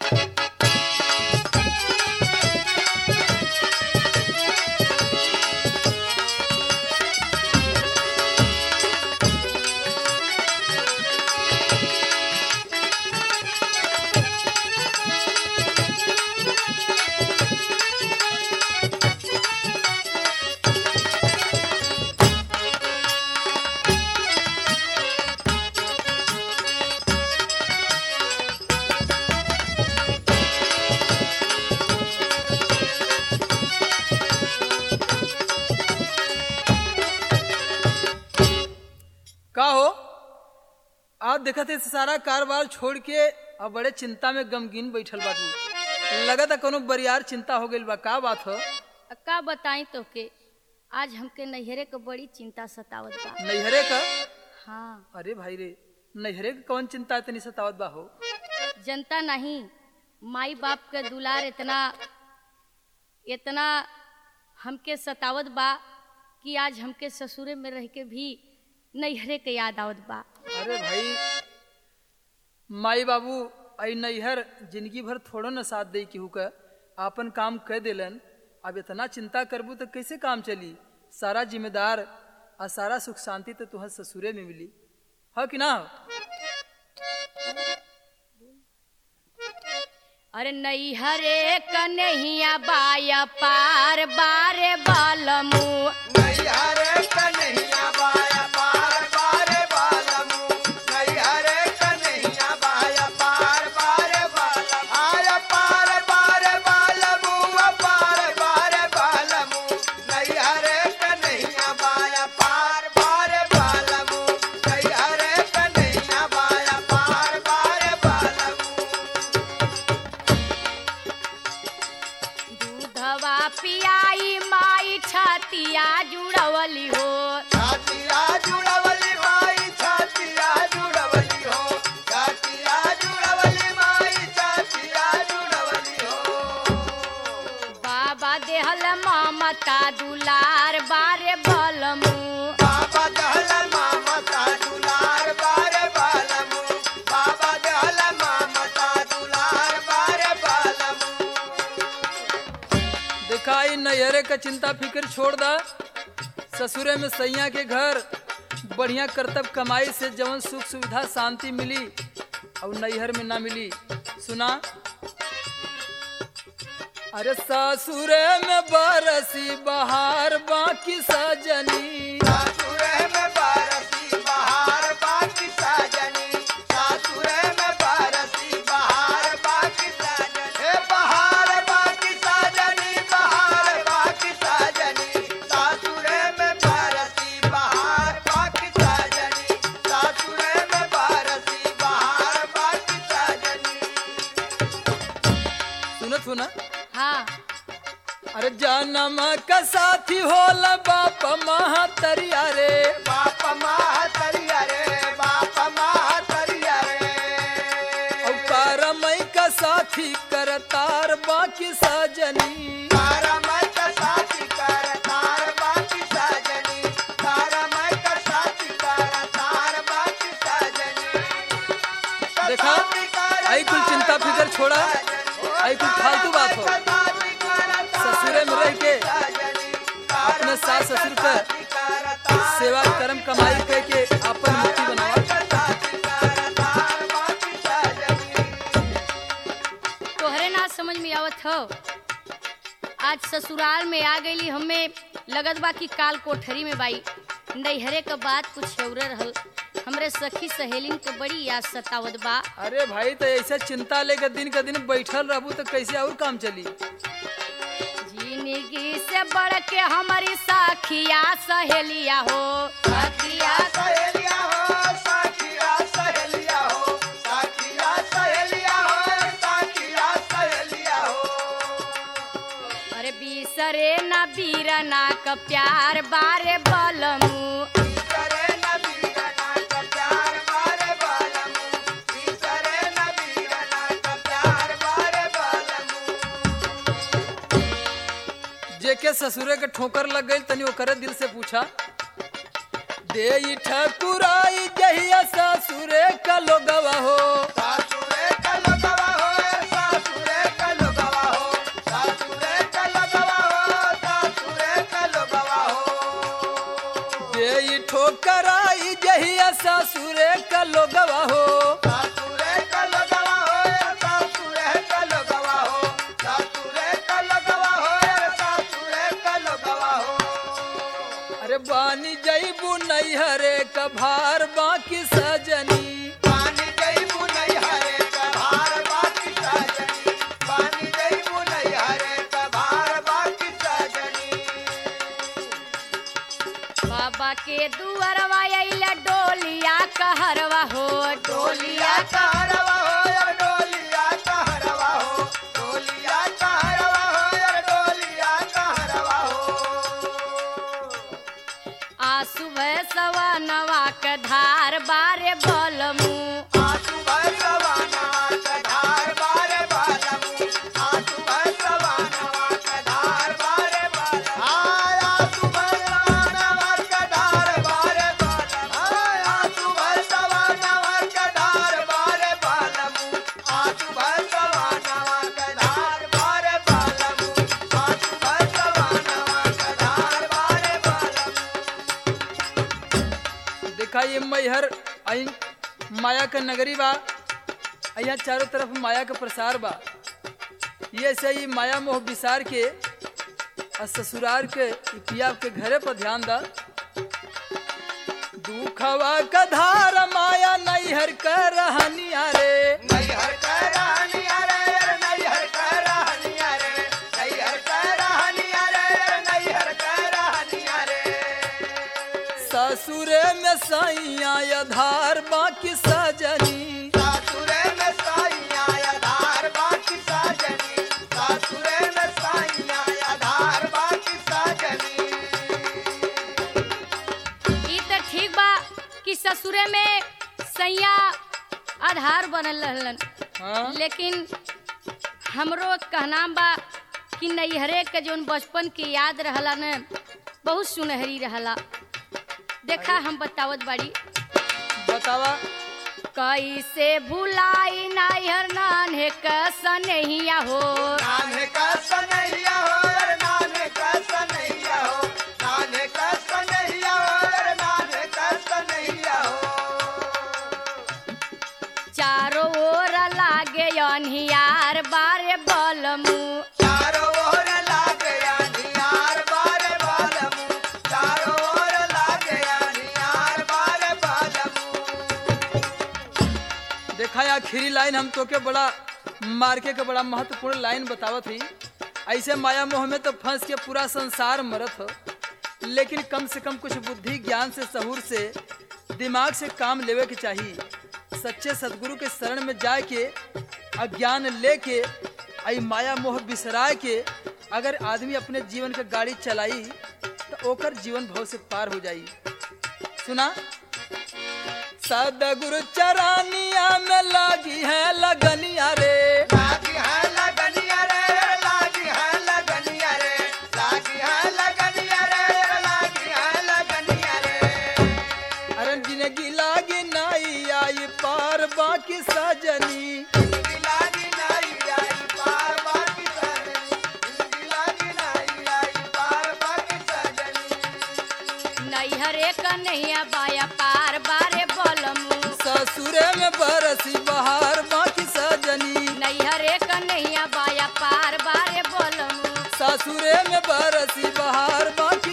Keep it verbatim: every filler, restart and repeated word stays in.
का हो आप देखा थे सारा कारोबार छोड़ के अब बड़े चिंता में गमगीन बैठल बाटू। लगा था कोनो बरियार चिंता हो गई बा, का बात हो? का बताई तो के आज हमके नैहरे के बड़ी चिंता सतावत बा। नैहरे का? हाँ। अरे भाई रे, नैहरे के कौन चिंता इतनी सतावत बा हो? जनता नहीं, माई बाप के दुलार इतना इतना हमके सतावत बा कि आज हमके ससुरे में रह के भी नैहरे के याद आवत बा। अरे भाई, माई बाबू आई नैहर जिंदगी भर थोड़ो न साथ दे केहू का, आपन काम कह देलन। अब इतना चिंता करबू तो कैसे काम चली? सारा जिम्मेदार और सारा सुख शांति तो तुहर ससुरे में मिली, है कि ना? अरे नैहरे कन्हैया बाया पार बारे बालमू, नैहरे कन्हैया बाया पार बारे बालमू, नैहरे कन्हैया बाया पार बारे बालमू, आया पार बारे बालमू, पार बारे बालमू, नैहरे कन्हैया बाया पार बारे बालमू, नैहरे कन्हैया बाया पार बारे बालमू। दूधवा पियाई माई छतिया जुड़वली हो, छातिया जुड़वली माई छातिया जुड़वली हो, छातिया जुड़वली माई छातिया जुड़वली हो। बाबा देहल ममता दुलार बारे बलमू, बाबा दहलन ममता दुलार बारे बालमू, बाबा दहलन ममता दुलार बारे बालमू। दिखाई नैहरे का चिंता फिक्र छोड़ दा। ससुरे में सैया के घर बढ़िया करतब कमाई से जवन सुख सुविधा शांति मिली और नैहर में ना मिली। सुना, अरे ससुरे में बरसी बहार बाकी सजनी, सासुरे में बरसी बहार बाकी साजनी, सासुरे में बरसी बहार बाकी साजनी, हे बहार बाकी साजनी, बहार बाकी साजनी, सासुरे में बरसी बहार बाकी साजनी, सासुरे में बरसी बहार बाकी साजनी। सुनत हो ना? हाँ। अरे जन्म का साथी होला बाप महतरिया रे, बाप महतरिया रे, बाप महतरिया रे, और करमई का साथी करतार बाकी सजनी, तारा मैं का साथी कर तार बाकी साजनी, तारा मैं का साथी कर तार बाकी साजनी। देखा, आई कुल चिंता फिकर छोड़ा, आई कुल फालतू बात हो। ससुरे में रह के अपने सास ससुर का सेवा कर्म कमाई करके अपन मुक्ति बनावा। तोहरे ना समझ में आवत हो, आज ससुराल में आ गईली, हमें लगत बा कि काल कोठरी में बाई। नैहरे का बात कुछ औरे रहल, हमरे सखी सहेलिन के बड़ी याद सतावत बा। अरे भाई, तो ऐसा चिंता लेकर दिन का दिन बैठल रहबू तो कैसे और काम चली? जिंदगी से बढ़ के हमारी सखिया सहेलिया हो, सखिया सहेलिया हो, सखिया सहेलिया हो, सखिया सहेलिया हो, सखिया सहेलिया हो। अरे बिसरे न बीरना का प्यार बारे बलमू, बिसरे न बीरना का प्यार बारे बालमू, बिसरे न बीरना का प्यार बारे बालमू। जेके ससुरे के ठोकर लग गई तनी ओकरे दिल से पूछा, दे ठकुराई जहिया ससुरे का लोगवा हो, सासुरे का लोगवा हो, दुअरवा अइले डोलिया कहरवा हो डोलिया कहरवा हो यार डोलिया कहरवा हो डोलिया कहरवा हो यार डोलिया कहरवा हो आसु भैसवा नवा के धार बारे बलमू आसु भैसवा नवा के धार बारे बलमू आसु भैसवा नवा के धार बारे बलमू हाय आसु भैसवा नवा के धार बारे बलमू हाय आसु भैसवा नवा के धार बारे बलमू आसु भैसवा नवा के धार बारे बलमू आसु भैसवा नवा के धार बारे बलमू। देखा ये मैहर आई माया का नगरी बा, यहाँ चारों तरफ माया का प्रसार बा। ये ऐसे ही माया मोह विसार के और ससुराल के पिया के घरे पर ध्यान दा। दुखवा का धार माया नैहर कर रहनिया रे नैहर का रहनिया रे नैहर का रहनिया रे नैहर का रहनिया रे नैहर का रहनिया रे ससुरे में सैया धार बाकी सजनी सासुरे में साइया आधार बाकी साजनी सासुरे में साइया आधार बाकी साजनी। ई त ठीक बा कि ससुरे में सैया आधार बनल रहलन, हाँ? लेकिन हमरो कहना बा कि नैहरे के जोन बचपन के याद रहला न बहुत सुनहरी रहला। देखा हम बतावत बाड़ी बतावा। कैसे भुलाई नैहर नान्हे क सनहिया हो नाने का सनैया हो यार नाने का सनैया हो नाने का सनैया हो यार नाने का सनैया हो। चारों ओर लागे अनहियार बारे बलमू चारों ओर लागे अनियार बारे बलमू चारों ओर लागे अनियार बारे बलमू। देखा ये आखिरी लाइन हम तो के बड़ा मार्के के बड़ा महत्वपूर्ण लाइन बतावत ही। ऐसे माया मोह में तो फंस के पूरा संसार मरत हो, लेकिन कम से कम कुछ बुद्धि ज्ञान से सहूर से दिमाग से काम लेवे के चाहिए। सच्चे सदगुरु के शरण में जाए के अज्ञान लेके आई माया मोह बिसराए के अगर आदमी अपने जीवन के गाड़ी चलाई तो ओकर जीवन भव से पार हो जाई। सुना, सदगुरु चरानिया में लागी है लगनिया रे लागी है लगनिया रे लागी है लगनिया रे लागी है लगनिया रे लागी है लगनिया रे। अरे जिंदगी लागी नाई आई पार बाकी सजनी जिंदगी लागी नहीं आई पार बाकी सजनी जिंदगी लागी नहीं आई पार बाकी सजनी। नैहरे क नैया बाया पार बारे बलमू ससुरे में बरसी बहार बाकी सजनी नैहरे क नैया बाया पार बारे बलमू ससुरे में बरसी बहार बाकी